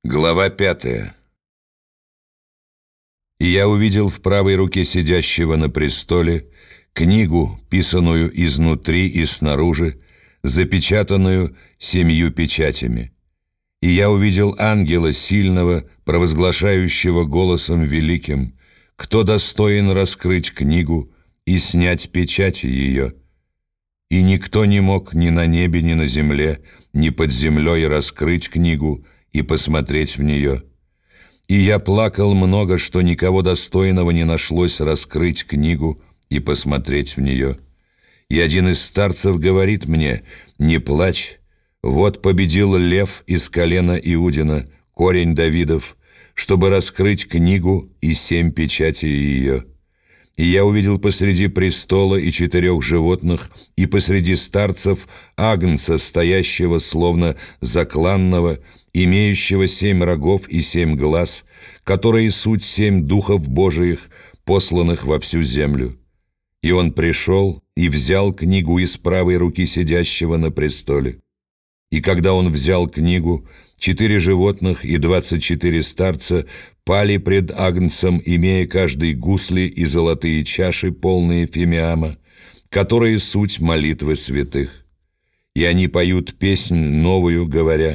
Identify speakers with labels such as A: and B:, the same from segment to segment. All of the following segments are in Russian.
A: Глава 5. «И я увидел в правой руке сидящего на престоле книгу, писаную изнутри и снаружи, запечатанную 7 печатями. И я увидел ангела сильного, провозглашающего голосом великим: кто достоин раскрыть книгу и снять печати ее? И никто не мог ни на небе, ни на земле, ни под землей раскрыть книгу и посмотреть в нее. И я плакал много, что никого достойного не нашлось раскрыть книгу и посмотреть в нее. И один из старцев говорит мне: не плачь, вот победил лев из колена Иудина, корень Давидов, чтобы раскрыть книгу и 7 печатей ее. И я увидел посреди престола и 4 животных, и посреди старцев агнца, стоящего словно закланного, имеющего 7 рогов и 7 глаз, которые суть 7 духов Божиих, посланных во всю землю. И он пришел и взял книгу из правой руки сидящего на престоле. И когда он взял книгу, 4 животных и 24 старца пали пред агнцем, имея каждый гусли и золотые чаши, полные фимиама, которые суть молитвы святых. И они поют песнь новую, говоря: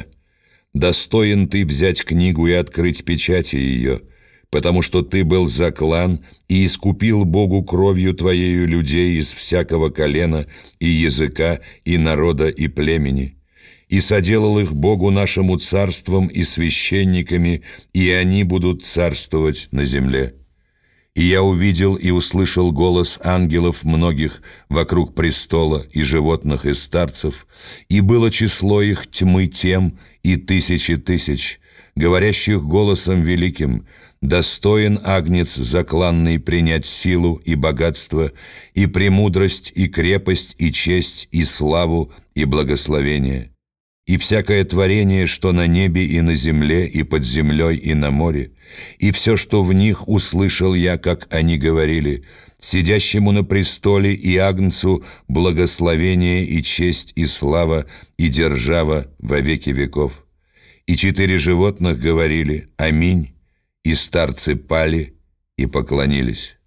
A: «Достоин ты взять книгу и открыть печати ее, потому что ты был заклан и искупил Богу кровью твоею людей из всякого колена и языка и народа и племени». И соделал их Богу нашему царством и священниками, и они будут царствовать на земле. И я увидел и услышал голос ангелов многих вокруг престола, и животных, и старцев, и было число их тьмы тем и тысячи тысяч, говорящих голосом великим: достоин агнец закланный принять силу и богатство, и премудрость, и крепость, и честь, и славу, и благословение. И всякое творение, что на небе и на земле, и под землей, и на море, и все, что в них, услышал я, как они говорили: сидящему на престоле и агнцу благословение и честь и слава и держава во веки веков. И 4 животных говорили: аминь, и старцы пали и поклонились.